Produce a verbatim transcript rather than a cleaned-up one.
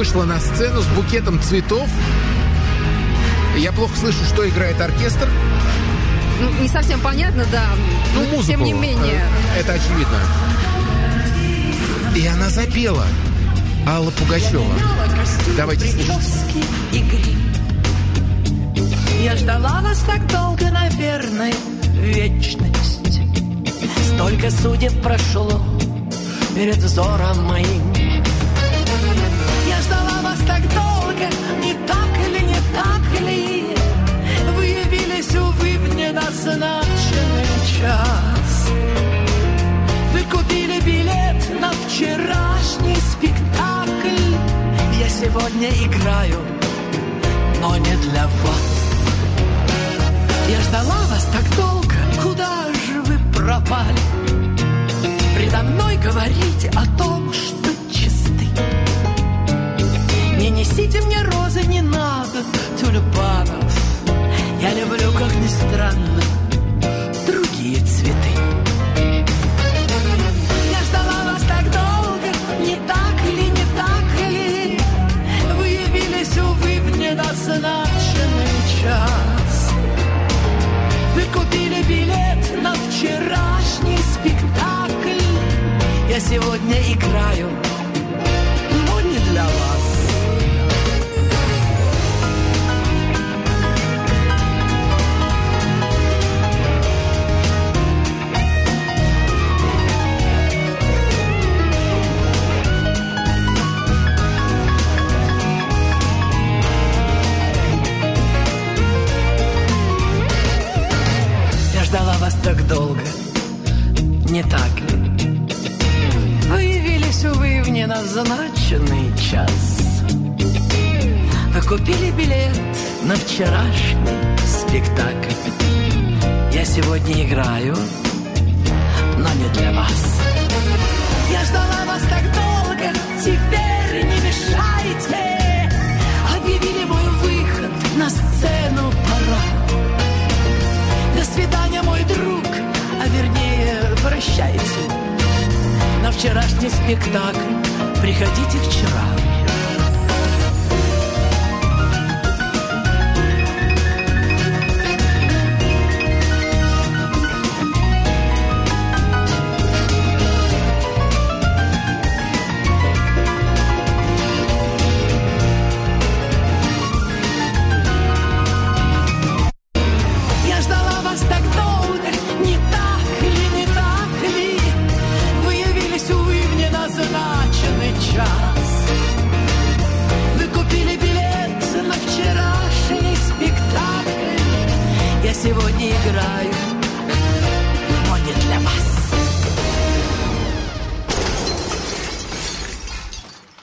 вышла на сцену с букетом цветов. Я плохо слышу, что играет оркестр. Ну, не совсем понятно, да. Ну, музыку. Тем не менее. Это очевидно. И она запела. Алла Пугачева. Давайте слушать. Я ждала вас так долго, наверное, вечность. Столько судеб прошло перед взором моим. Я ждала вас так долго, не так ли, не так ли? Вы явились, увы, в неназначенный час. Вы купили билет на вчерашний спектакль. Я сегодня играю, но не для вас. Я ждала вас так долго, куда же вы пропали? Предо мной говорите о том, что чисты. Не несите мне розы, не надо тюльпанов. Я люблю, как ни странно, другие цветы. Я ждала вас так долго, не так ли, не так ли? Вы явились, увы, в неназначенный час. Вы купили билет на вчерашний спектакль. Я сегодня играю, но не для вас. Ждала вас так долго, не так ли? Вы явились, увы, в неназначенный час. Вы купили билет на вчерашний спектакль. Я сегодня играю, но не для вас. Я ждала вас так долго, теперь не мешайте. Объявили мой выход, на сцену пора. До свидания, мой друг, а вернее, прощайте. На вчерашний спектакль приходите вчера. Сегодня играю, но не для вас.